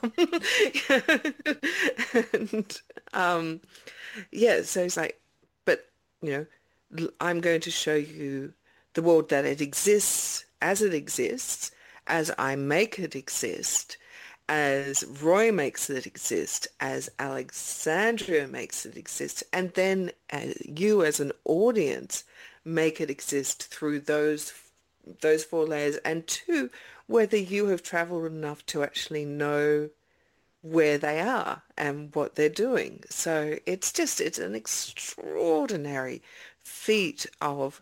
and um yeah, so he's like, but you know, l- I'm going to show you the world that it exists as it exists, as I make it exist, as Roy makes it exist, as Alexandria makes it exist, and then uh, you as an audience make it exist through those those four layers, and two, whether you have traveled enough to actually know where they are and what they're doing. So it's just, it's an extraordinary feat of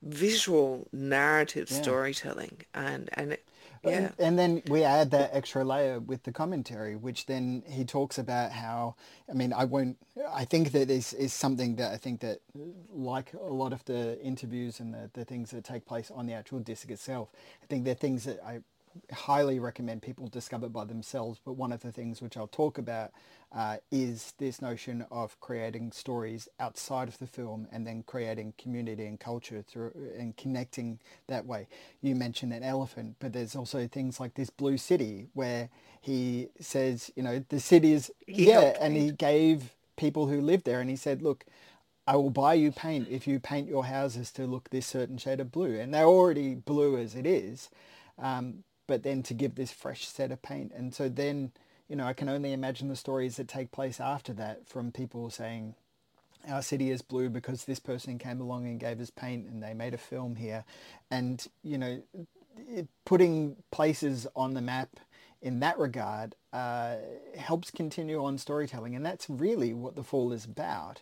visual narrative Yeah. storytelling. And, and it, yeah, And, and then we add that extra layer with the commentary, which then he talks about how, I mean, I won't, I think that this is something that I think that, like a lot of the interviews and the, the things that take place on the actual disc itself, I think they're things that I highly recommend people discover by themselves. But one of the things which I'll talk about uh, is this notion of creating stories outside of the film and then creating community and culture through and connecting that way. You mentioned an elephant, but there's also things like this Blue City where he says, you know, the city is, he yeah, helped and he paint. gave people who lived there and he said, look, I will buy you paint if you paint your houses to look this certain shade of blue. And they're already blue as it is. Um, but then to give this fresh set of paint. And so then, you know, I can only imagine the stories that take place after that from people saying, our city is blue because this person came along and gave us paint and they made a film here. And, you know, it, putting places on the map in that regard uh, helps continue on storytelling. And that's really what The Fall is about.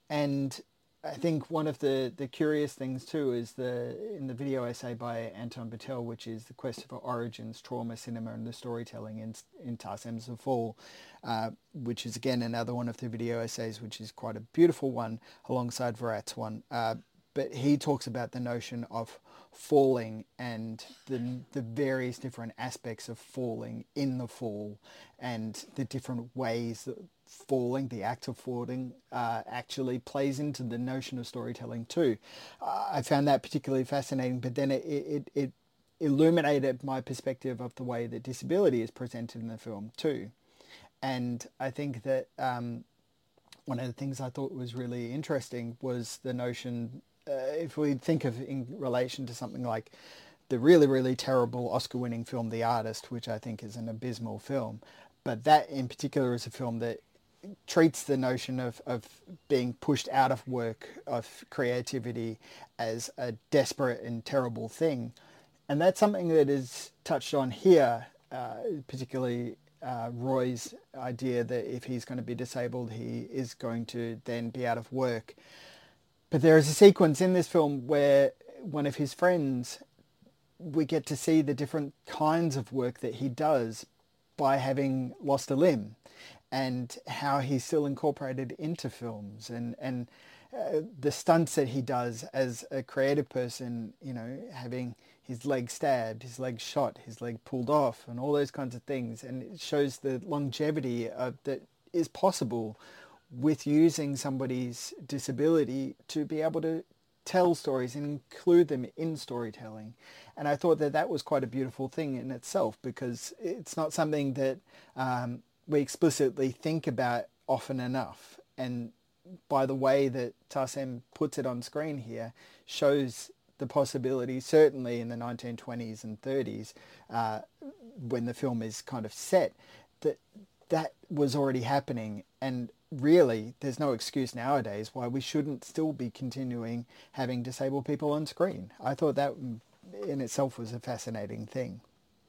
And I think one of the, the curious things too is the in the video essay by Anton Patel, which is The Quest for Origins, Trauma, Cinema and the Storytelling in, in Tarsem's The Fall, uh, which is again another one of the video essays, which is quite a beautiful one alongside Virat's one. Uh, but he talks about the notion of falling and the the various different aspects of falling in the fall and the different ways that falling, the act of falling, uh, actually plays into the notion of storytelling too. Uh, I found that particularly fascinating, but then it, it, it illuminated my perspective of the way that disability is presented in the film too. And I think that um, one of the things I thought was really interesting was the notion, uh, if we think of in relation to something like the really, really terrible Oscar-winning film The Artist, which I think is an abysmal film, but that in particular is a film that treats the notion of, of being pushed out of work, of creativity, as a desperate and terrible thing. And that's something that is touched on here, uh, particularly uh, Roy's idea that if he's going to be disabled, he is going to then be out of work. But there is a sequence in this film where one of his friends, we get to see the different kinds of work that he does by having lost a limb, and how he's still incorporated into films, and and uh, the stunts that he does as a creative person, you know, having his leg stabbed, his leg shot, his leg pulled off, and all those kinds of things. And it shows the longevity of, that is possible with using somebody's disability to be able to tell stories and include them in storytelling. And I thought that that was quite a beautiful thing in itself, because it's not something that um, we explicitly think about often enough. And by the way that Tarsem puts it on screen here, shows the possibility, certainly in the nineteen twenties and thirties, uh, when the film is kind of set, that that was already happening. And really, there's no excuse nowadays why we shouldn't still be continuing having disabled people on screen. I thought that in itself was a fascinating thing.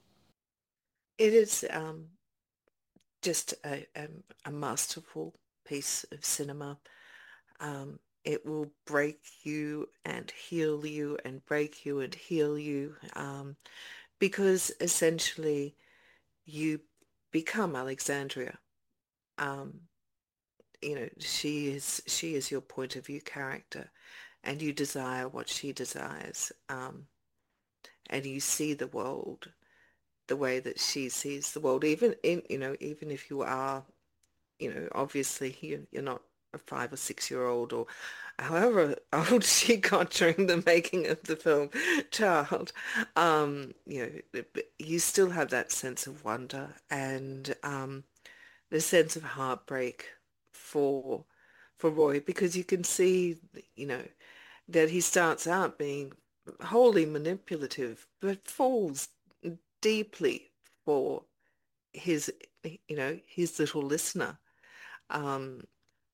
It is um, just a, a, a masterful piece of cinema. Um, it will break you and heal you and break you and heal you, um, because essentially you become Alexandria. Um, you know, she is she is your point of view character, and you desire what she desires, um, and you see the world the way that she sees the world. Even in, you know, even if you are, you know, obviously you, you're not a five or six year old or however old she got during the making of the film child, um, you know, you still have that sense of wonder and um, the sense of heartbreak for for Roy, because you can see, you know, that he starts out being wholly manipulative, but falls deeply for his, you know, his little listener. Um,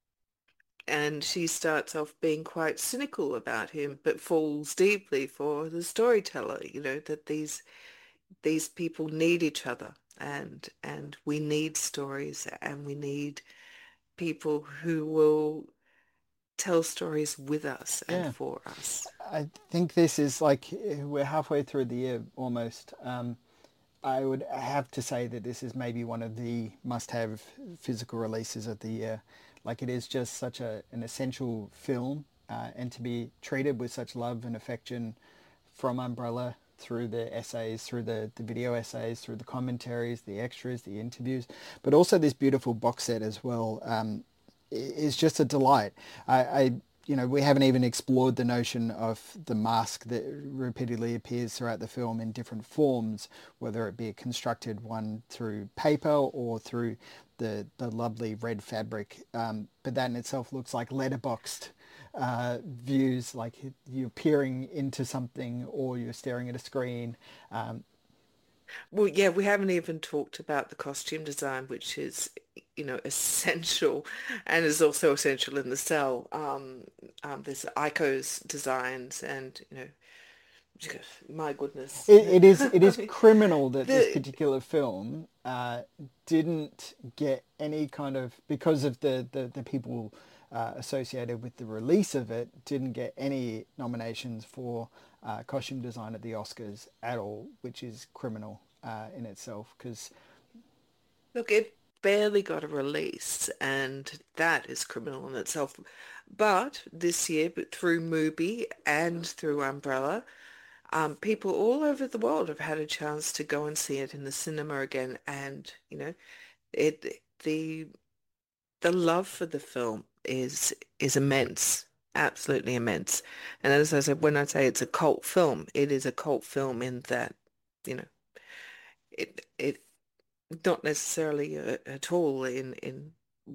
and she starts off being quite cynical about him, but falls deeply for the storyteller, you know, that these these people need each other, and and we need stories, and we need people who will tell stories with us and Yeah. for us. I think this is like, we're halfway through the year almost. Um, I would have to say that this is maybe one of the must-have physical releases of the year. Like, it is just such a an essential film, uh, and to be treated with such love and affection from Umbrella through the essays, through the, the video essays, through the commentaries, the extras, the interviews, but also this beautiful box set as well, um, is just a delight. I, I you know, we haven't even explored the notion of the mask that repeatedly appears throughout the film in different forms, whether it be a constructed one through paper or through the, the lovely red fabric. Um, but that in itself looks like letterboxed uh, views, like you're peering into something or you're staring at a screen. Um, Well, yeah, we haven't even talked about the costume design, which is, you know, essential and is also essential in the cell. Um, um, there's Aiko's designs and, you know, my goodness. It, it is it is criminal that this The, particular film uh, didn't get any kind of, because of the, the, the people uh, associated with the release of it, didn't get any nominations for uh, costume design at the Oscars at all, which is criminal uh, in itself. Because Look, it barely got a release, and that is criminal in itself. But this year, but through Mubi and through Umbrella, um, people all over the world have had a chance to go and see it in the cinema again, and you know, it the the love for the film is is immense, absolutely immense. And as I said, when I say it's a cult film, it is a cult film in that, you know, it it not necessarily uh, at all in in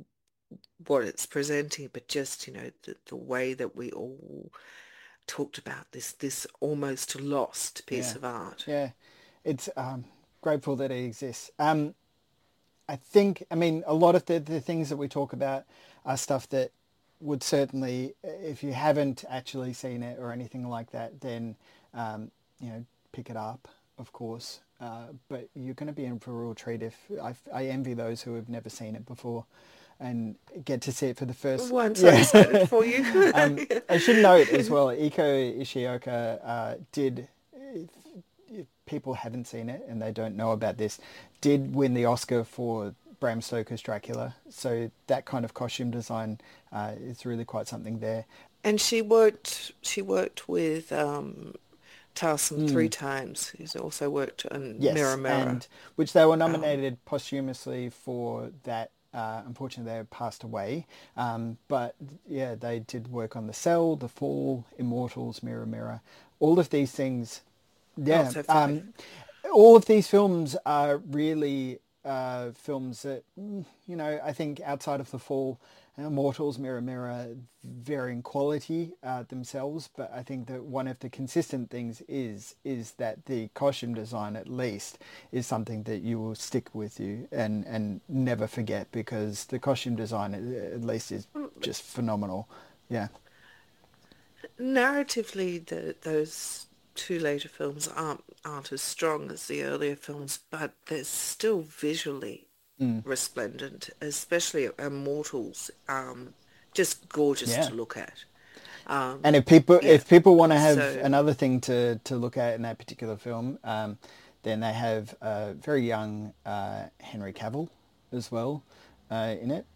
what it's presenting, but just, you know, the, the way that we all talked about this this almost lost piece yeah, of art. yeah, it's um, grateful that it exists. Um, I think, I mean, a lot of the, the things that we talk about are stuff that would certainly, if you haven't actually seen it or anything like that, then, um, you know, pick it up, of course. Uh, but you're going to be in for a real treat if, I, I envy those who have never seen it before and get to see it for the first. Well, I'm so excited for you. um, I should note as well, Iko Ishioka uh, did, if, if people haven't seen it and they don't know about this, did win the Oscar for Bram Stoker's Dracula. So that kind of costume design uh, is really quite something there. And she worked she worked with um Tarsem three Mm. times. He's also worked on Yes, Mirror Mirror. and which they were Um, nominated posthumously for that. Uh, unfortunately, they passed away. Um, but yeah, they did work on The Cell, The Fall, Immortals, Mirror Mirror. All of these things, oh, yeah. so five. Um, all of these films are really uh, films that, mm, you know, I think outside of The Fall, Immortals, Mirror Mirror, vary in quality uh, themselves, but I think that one of the consistent things is is that the costume design, at least, is something that you will stick with you and, and never forget, because the costume design, at least, is just phenomenal. Yeah. Narratively, the, those two later films aren't aren't as strong as the earlier films, but they're still visually Mm. resplendent, especially Immortals. Um, just gorgeous Yeah. to look at. Um, And if people yeah. if people want to have So- another thing to, to look at in that particular film, um, then they have a very young uh, Henry Cavill as well uh, in it.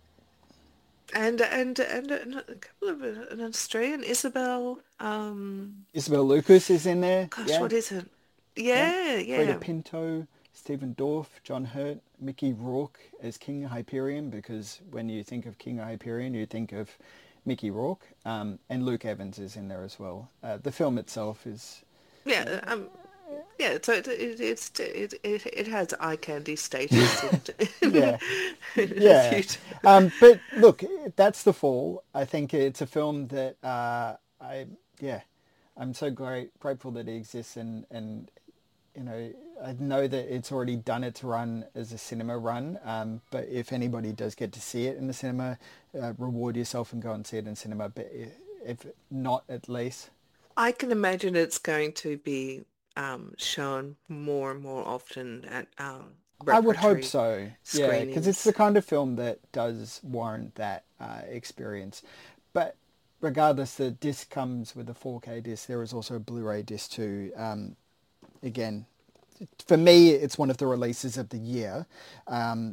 And and and a couple of an Australian, Isabel. Um, Isabel Lucas is in there. gosh, yeah. what is it? Yeah. Yeah, Freida yeah. Pinto, Stephen Dorff, John Hurt, Mickey Rourke as King Hyperion, because when you think of King Hyperion, you think of Mickey Rourke, um, and Luke Evans is in there as well. Uh, the film itself is Yeah, um, yeah. So it, it, it's it, it it has eye candy status. In, Yeah. in a yeah. few- Um, but look, that's The Fall. I think it's a film that uh, I yeah, I'm so great grateful that it exists, and and you know, I know that it's already done its run as a cinema run. Um, but if anybody does get to see it in the cinema, uh, reward yourself and go and see it in cinema. But if not, at least. I can imagine it's going to be um, shown more and more often at um, I would hope repertory so. Yeah, because it's screenings. the kind of film that does warrant that uh, experience. But regardless, the disc comes with a four K disc. There is also a Blu-ray disc too. Um, again, for me, it's one of the releases of the year. Um,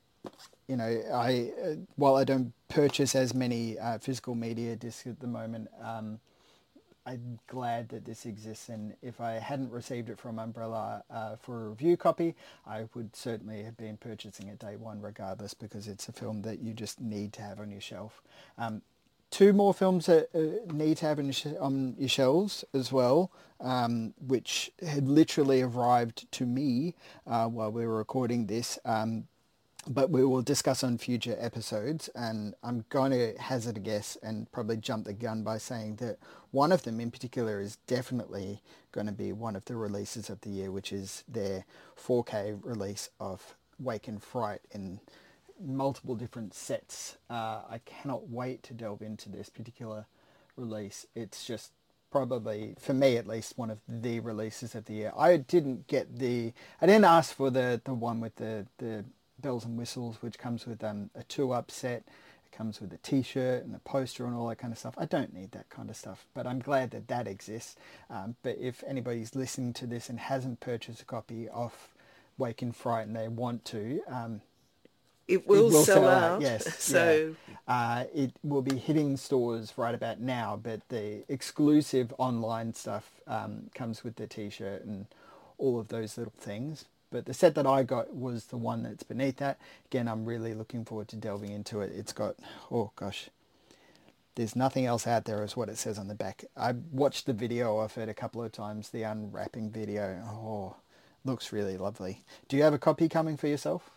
you know, I uh, while I don't purchase as many uh, physical media discs at the moment, um, I'm glad that this exists, and if I hadn't received it from Umbrella uh, for a review copy, I would certainly have been purchasing it day one regardless, because it's a film that you just need to have on your shelf. Um, two more films that uh, need to have on your, sh- on your shelves as well, um, which had literally arrived to me uh, while we were recording this. Um, but we will discuss on future episodes, and I'm going to hazard a guess and probably jump the gun by saying that one of them in particular is definitely going to be one of the releases of the year, which is their four K release of Wake and Fright in multiple different sets. Uh, I cannot wait to delve into this particular release. It's just probably, for me at least, one of the releases of the year. I didn't get the, I didn't ask for the, the one with the, the bells and whistles, which comes with um, a two-up set. It comes with a t-shirt and a poster and all that kind of stuff. I don't need that kind of stuff, but I'm glad that that exists. Um, but if anybody's listening to this and hasn't purchased a copy of Wake and Fright and they want to, um, It will, it will sell, out. Yes, So yeah. uh, it will be hitting stores right about now, but the exclusive online stuff um, comes with the t-shirt and all of those little things. But the set that I got was the one that's beneath that. Again, I'm really looking forward to delving into it. It's got, oh gosh, there's nothing else out there, is what it says on the back. I watched the video of it a couple of times, the unwrapping video. Oh, looks really lovely. Do you have a copy coming for yourself?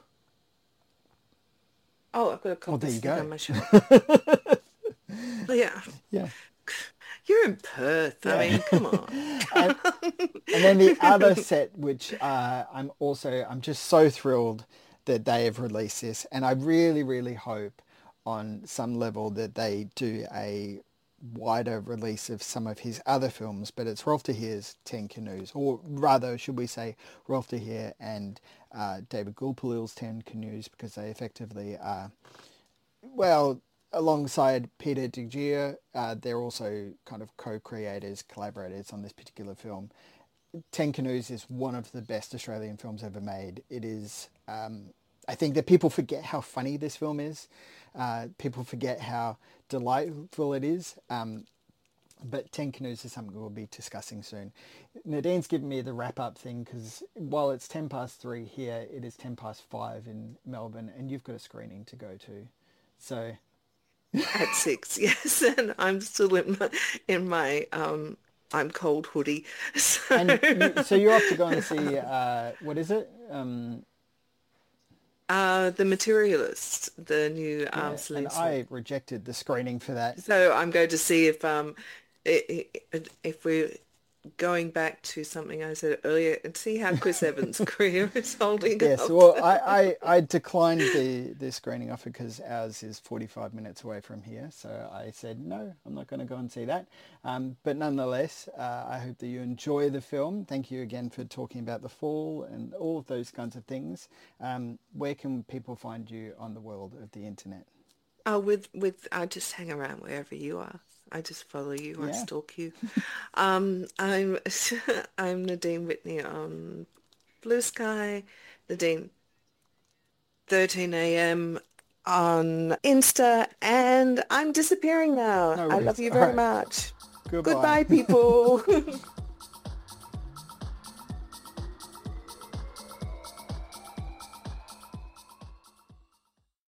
oh, I've got a Well, copy there you sitting go. on my shelf. Yeah, Yeah. you're in Perth. I Yeah. mean, come on. and, and then the other set, which uh, I'm also, I'm just so thrilled that they have released this. And I really, really hope on some level that they do a wider release of some of his other films. But it's Rolf de Heer's Ten Canoes, or rather, should we say, Rolf de Heer and uh, David Gulpilil's Ten Canoes, because they effectively are, well, alongside Peter Diggia, uh, they're also kind of co-creators, collaborators on this particular film. Ten Canoes is one of the best Australian films ever made. It is, um, I think that people forget how funny this film is. Uh, people forget how delightful it is. Um, but Ten Canoes is something we'll be discussing soon. Nadine's given me the wrap-up thing, because while it's ten past three here, it is ten past five in Melbourne, and you've got a screening to go to. So... At six, yes, and I'm still in my in my um I'm cold hoodie. So And you, so you're off to go and see, uh, what is it? Um, Uh, The Materialist, the new um, Yeah, Celine and Song. I rejected the screening for that. So I'm going to see if um i- i- if we're going back to something I said earlier and see how Chris Evans' career is holding Yes, up. well, I, I, I declined the, the screening offer because ours is forty-five minutes away from here. So I said, no, I'm not going to go and see that. Um, but nonetheless, uh, I hope that you enjoy the film. Thank you again for talking about The Fall and all of those kinds of things. Um, where can people find you on the world of the internet? Oh, with with I just hang around wherever you are. I just follow you. I Yeah. stalk you. Um, I'm I'm Nadine Whitney on Blue Sky, Nadine thirteen a m on Insta, and I'm disappearing now. No I worries. love you All very right. much. Goodbye. Goodbye, people.